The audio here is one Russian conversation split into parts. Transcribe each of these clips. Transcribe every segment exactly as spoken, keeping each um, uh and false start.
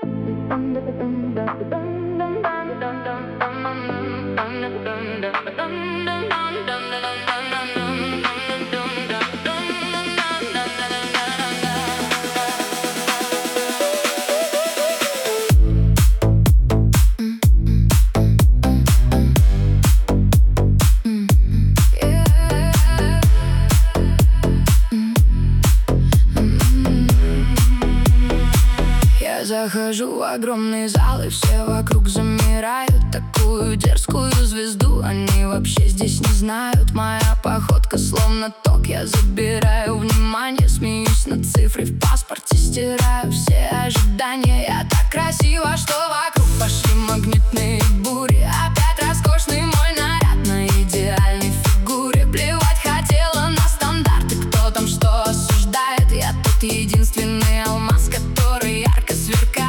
Захожу в огромный зал, и все вокруг замирают. Такую дерзкую звезду они вообще здесь не знают. Моя походка словно ток, я забираю внимание. Смеюсь над цифрой в паспорте, стираю все ожидания. Я так красива, что вокруг пошли магнитные бури. Опять роскошный мой наряд на идеальной фигуре. Плевать хотела на стандарты, кто там что осуждает. Я тут единственный алмаз, который ярко сверкает.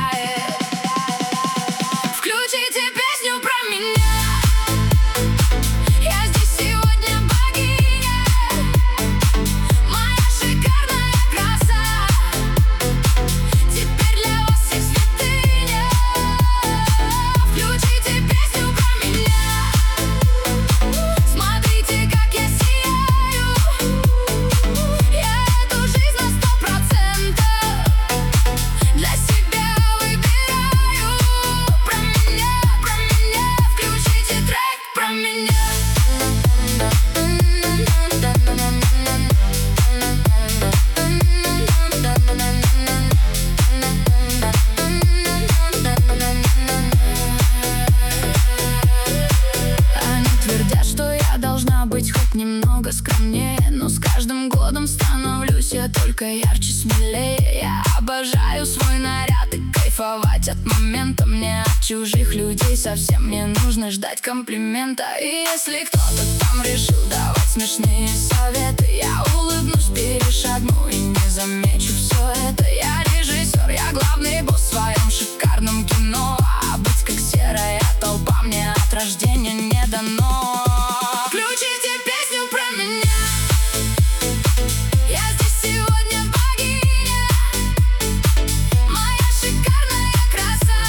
Включите песню про меня. Я здесь сегодня богиня, моя шикарная краса. Теперь для вас все святыня. Включите песню про меня. Смотрите, как я сияю. Я эту жизнь на сто процентов для себя выбираю. Про меня, про меня, включите трек про меня. Они твердят, что я должна быть хоть немного скромнее, но с каждым годом становлюсь я только ярче, смелее. Я обожаю свой наряд и кайфовать от момента. Мне от чужих людей совсем не нужно ждать комплимента. И если кто-то там решил давать смешные советы, я улыбнусь, перешагну и не замечу все это. Я режиссер, я главный босс в своем шикарном кино. А быть как серая толпа мне от рождения не дано. Включите песню про меня. Я здесь сегодня богиня, моя шикарная краса.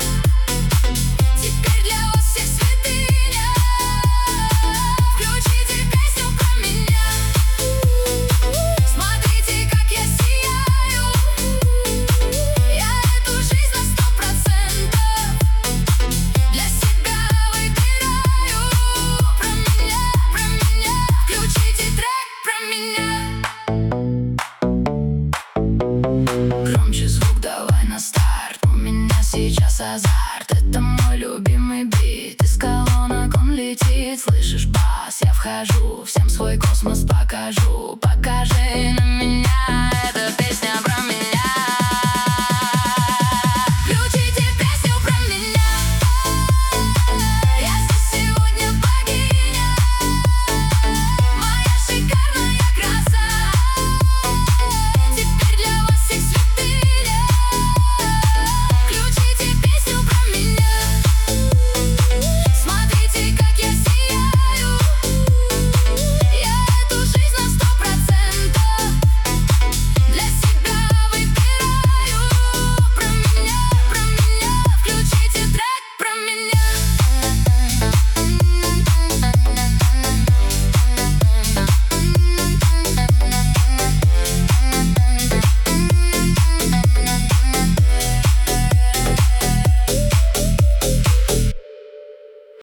Теперь для вас все святыня. Включите песню про меня. Смотрите, как я сияю. Я эту жизнь на сто процентов для себя выбираю. Про меня, про меня, включите трек про меня. Громче звук давай на старт, у меня сейчас азарт. Это мой любимый бит, из колонок он летит. Слышишь бас, я вхожу, всем свой космос покажу.